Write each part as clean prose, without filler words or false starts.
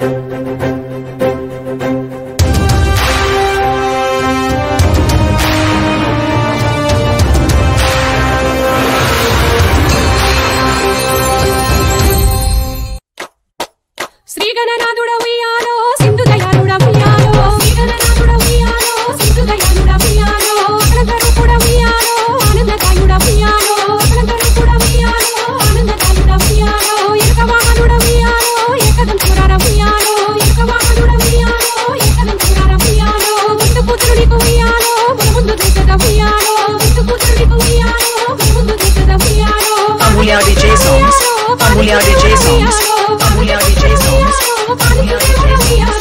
Amulya DJ songs. Amulya DJ songs. Amulya DJ songs. Amulya DJ songs.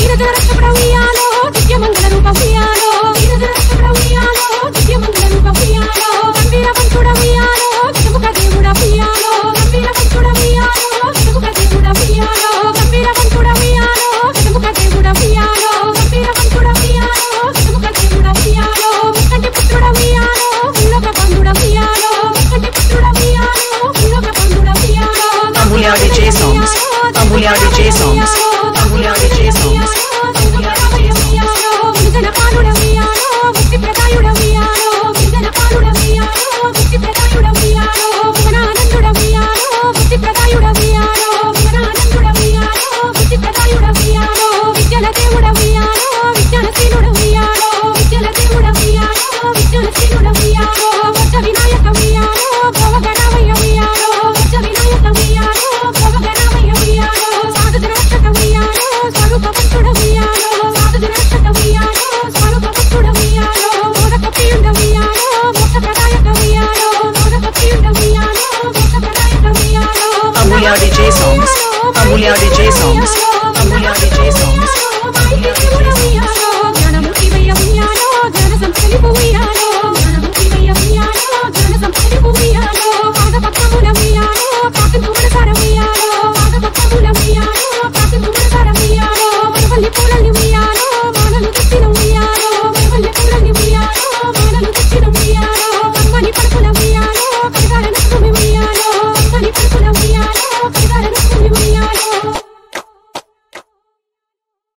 Amulya DJ songs. Amulya DJ songs. Amulya DJ songs. Amulya DJ songs. Amulya DJ songs. Amulya DJ songs. Amulya DJ songs. Amulya DJ songs. Amulya